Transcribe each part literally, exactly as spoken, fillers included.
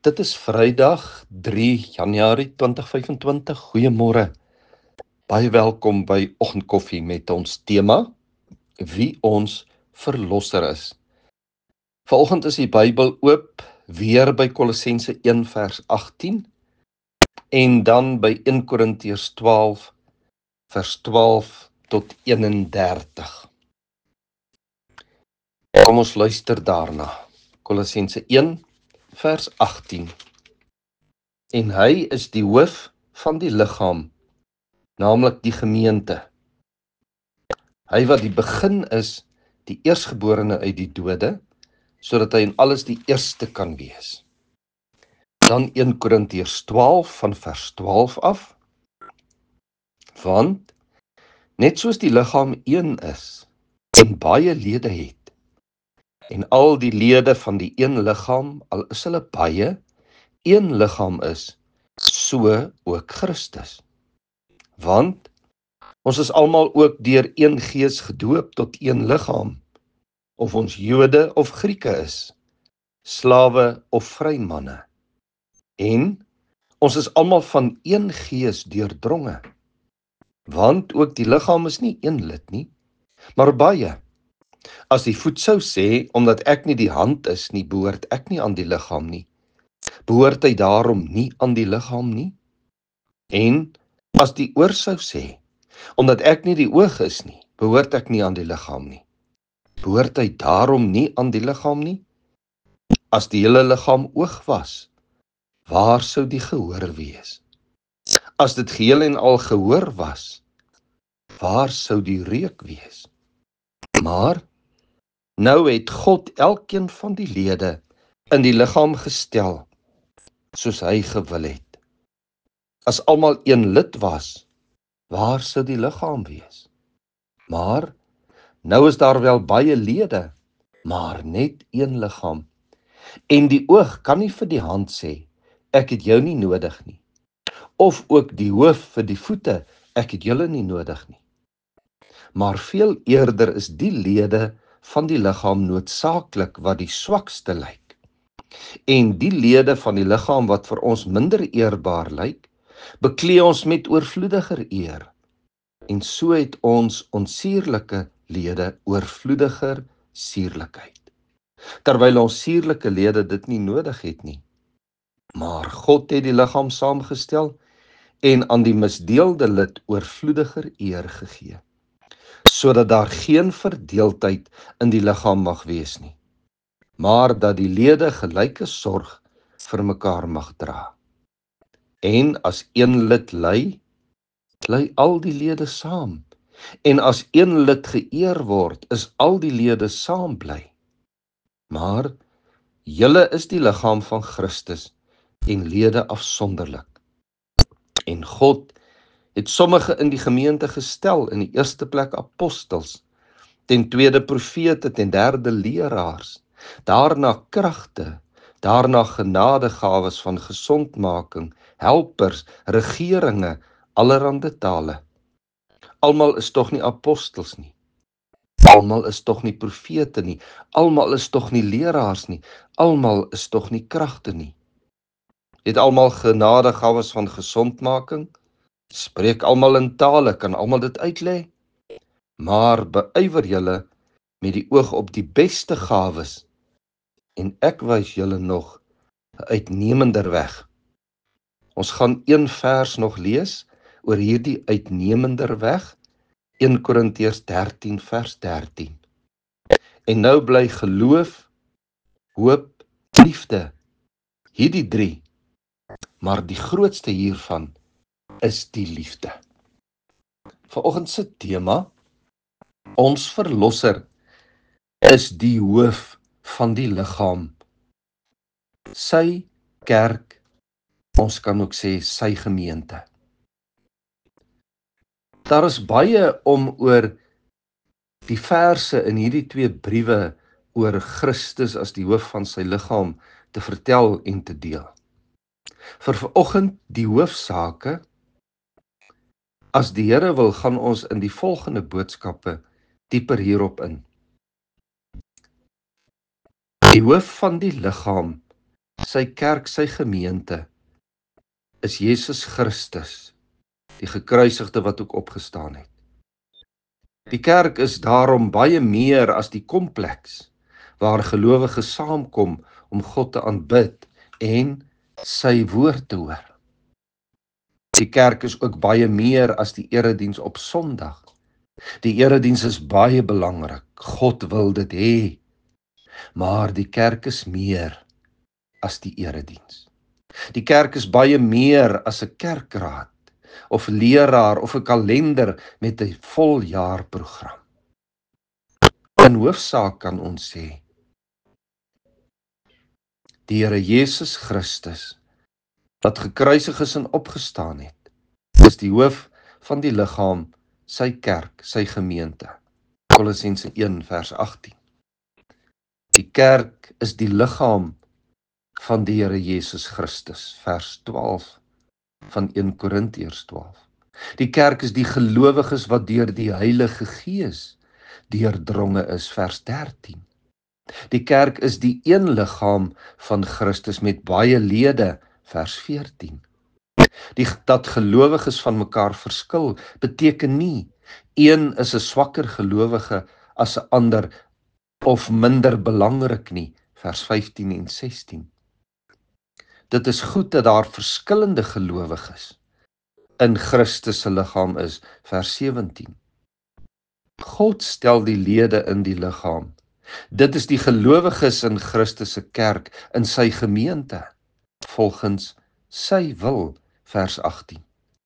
Dit is Vrydag drie Januarie twintig vyfentwintig. Goeiemôre. Baie welkom by Oggendkoffie met ons tema Wie ons verlosser is. Vanoggend is die Bybel oop weer by Kolossense een vers agttien en dan by een Korintiërs twaalf vers twaalf tot eenendertig. Kom ons luister daarna. Kolossense een vers agttien. En hy is die hoof van die liggaam, naamlik die gemeente. Hy wat die begin is, die eerstgeborene uit die dode, sodat hy in alles die eerste kan wees. Dan een Korintiërs twaalf van vers twaalf af. Want net soos die liggaam een is en baie lede het, en al die lede van die een liggaam, al is hulle baie, een liggaam is, so ook Christus. Want ons is almal ook deur een gees gedoop tot een liggaam, of ons Jode of Grieke is, slawe of vrymanne. En ons is almal van een gees deurdronge. Want ook die liggaam is nie een lid nie, maar baie. As die voet sou sê, omdat ek nie die hand is nie, behoort ek nie aan die liggaam nie, behoort hy daarom nie aan die liggaam nie? En as die oor sou sê, omdat ek nie die oog is nie, behoort ek nie aan die liggaam nie, behoort hy daarom nie aan die liggaam nie? As die hele liggaam oog was, waar sou die gehoor wees? As dit geheel en al gehoor was, waar sou die reuk wees? Maar nou het God elkeen van die lede in die liggaam gestel, soos hy gewil het. As almal een lid was, waar sou die liggaam wees? Maar nou is daar wel baie lede, maar net een liggaam. En die oog kan nie vir die hand sê, ek het jou nie nodig nie. Of ook die hoof vir die voete, ek het julle nie nodig nie. Maar veel eerder is die lede van die liggaam noodsaaklik wat die swakste lyk. En die lede van die liggaam wat vir ons minder eerbaar lyk, beklee ons met oorvloediger eer. En so het ons onsierlike lede oorvloediger sierlikheid. Terwyl ons sierlike lede dit nie nodig het nie. Maar God het die liggaam saamgestel en aan die misdeelde lid oorvloediger eer gegee, sodat daar geen verdeeldheid in die liggaam mag wees nie, maar dat die lede gelyke sorg vir mekaar mag dra. En as een lid ly, ly al die lede saam. En as een lid geëer word, is al die lede saam bly. Maar julle is die liggaam van Christus en lede afsonderlik. En God het sommige in die gemeente gestel, in die eerste plek apostels, ten tweede profete, ten derde leraars, daarna kragte, daarna genadegawes van gesondmaking, helpers, regeringe, allerhande tale. Almal is tog nie apostels nie, almal is tog nie profete nie, almal is tog nie leraars nie, almal is tog nie kragte nie. Het almal genadegawes van gesondmaking, spreek almal in tale, kan almal dit uitlê, maar beywer julle met die oog op die beste gawes, en ek wys julle nog 'n uitnemender weg. Ons gaan een vers nog lees oor hierdie uitnemender weg, een Korintiërs dertien vers dertien. En nou bly geloof, hoop, liefde, hierdie drie, maar die grootste hiervan is die liefde. Vanoggend se tema, ons verlosser is die hoof van die liggaam. Sy kerk, ons kan ook sê sy gemeente. Daar is baie om oor die verse in hierdie twee briewe oor Christus as die hoof van sy liggaam te vertel en te deel. Vir vanoggend die hoofsaake, as die Here wil, gaan ons in die volgende boodskappe dieper hierop in. Die hoof van die liggaam Sy kerk, sy gemeente, is Jesus Christus, die gekruisigde wat ook opgestaan het. Die kerk is daarom baie meer as die kompleks, waar gelowiges saamkom om God te aanbid en sy woord te hoor. Die kerk is ook baie meer as die erediens op Sondag. Die erediens is baie belangrik, God wil dit hê, maar die kerk is meer as die erediens. Die kerk is baie meer as 'n kerkraad, of leraar, of 'n kalender met 'n voljaarprogram. In hoofsaak kan ons sê, die Here Jesus Christus, wat gekruisig is en opgestaan het, is die hoof van die liggaam, sy kerk, sy gemeente. Kolossense een vers agttien. Die kerk is die liggaam van die Here Jesus Christus, vers twaalf van een Korintiërs twaalf. Die kerk is die gelowiges wat deur die Heilige Gees deurdronge is, vers dertien. Die kerk is die een liggaam van Christus met baie lede, vers veertien. Die, dat gelowiges van mekaar verskil, beteken nie, een is 'n swakker gelowige as 'n ander, of minder belangrik nie, vers vyftien en sestien. Dit is goed dat daar verskillende gelowiges in Christus se liggaam is, vers sewentien. God stel die lede in die liggaam. Dit is die gelowiges in Christus se kerk, in sy gemeente, volgens sy wil, vers agttien.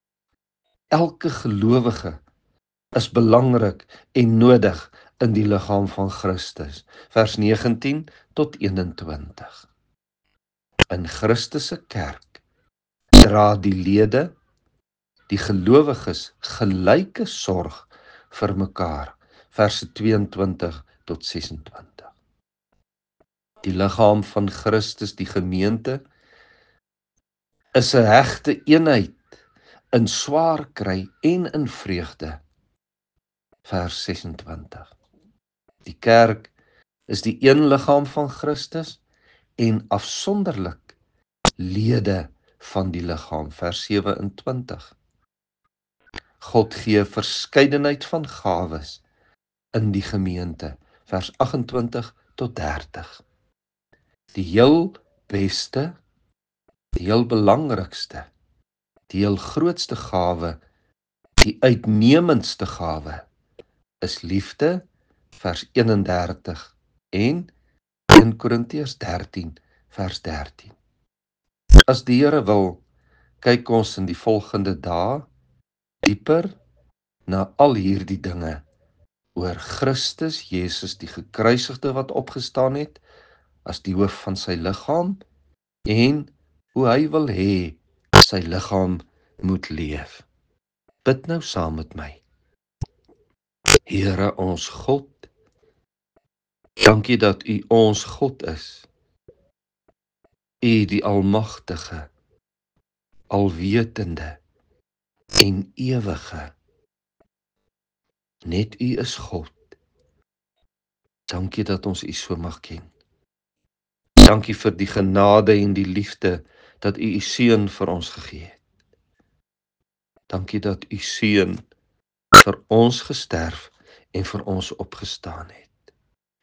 Elke gelowige is belangrik en nodig in die liggaam van Christus, vers negentien tot eenentwintig. In Christus se kerk dra die lede, die gelowiges, gelyke sorg vir mekaar, verse tweeëntwintig tot sesentwintig. Die liggaam van Christus, die gemeente, is 'n hegte eenheid in swaar kry en in vreugde, vers sesentwintig. Die kerk is die een liggaam van Christus en afsonderlik lede van die liggaam, vers sewe-en-twintig. God gee verskeidenheid van gawes in die gemeente, vers agt-en-twintig tot dertig. Die heel beste, die heel belangrikste, die heel grootste gawe, die uitnemendste gawe, is liefde, vers eenendertig en een Korintiërs dertien, vers dertien. As die Here wil, kyk ons in die volgende dae dieper na al hierdie dinge oor Christus Jesus, die gekruisigde wat opgestaan het, as die hoof van sy liggaam, en hoe hy wil hê sy liggaam moet leef. Bid nou saam met my. Here ons God, dankie dat U ons God is. U die almagtige, alwetende en ewige. Net U is God. Dankie dat ons U so mag ken. Dankie vir die genade en die liefde dat U U seun vir ons gegee het. Dankie dat U seun vir ons gesterf en vir ons opgestaan het.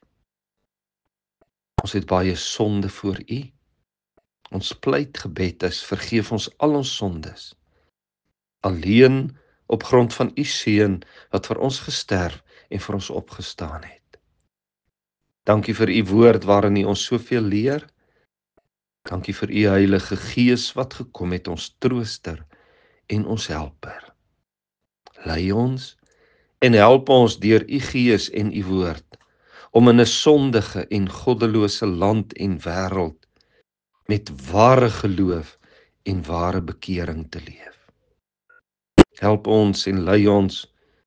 Ons het baie sonde voor U. Ons pleitgebed is, vergeef ons al ons sondes. Alleen op grond van U seun wat vir ons gesterf en vir ons opgestaan het. Dankie vir U woord waarin U ons soveel leer. Dankie vir U Heilige Gees wat gekom het, ons trooster en ons helper. Lei ons en help ons deur U Gees en U woord om in 'n sondige en goddelose land en wêreld met ware geloof en ware bekering te leef. Help ons en lei ons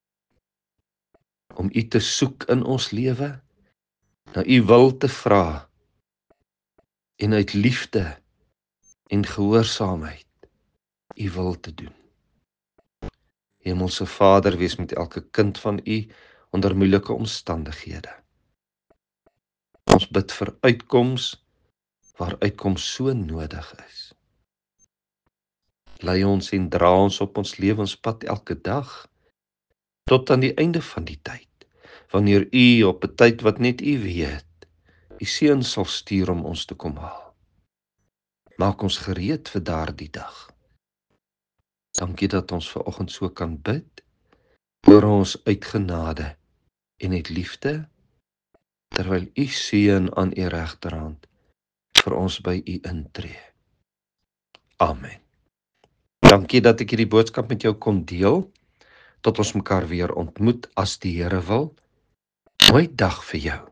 om U te soek in ons lewe, na U wil te vra en uit liefde en gehoorsaamheid U wil te doen. Hemelse Vader, wees met elke kind van U onder moeilike omstandighede. Ons bid vir uitkoms waar uitkoms so nodig is. Lei ons en dra ons op ons lewenspad elke dag, tot aan die einde van die tyd, wanneer U op 'n tyd wat net U weet, U Seun sal stuur om ons te kom haal. Maak ons gereed vir daardie dag. Dankie dat ons vanoggend so kan bid, oor ons uit genade en uit liefde, terwyl U Seun aan U regterhand vir ons by U intree. Amen. Dankie dat ek hierdie boodskap met jou kon deel, tot ons mekaar weer ontmoet as die Here wil. Mooi dag vir jou.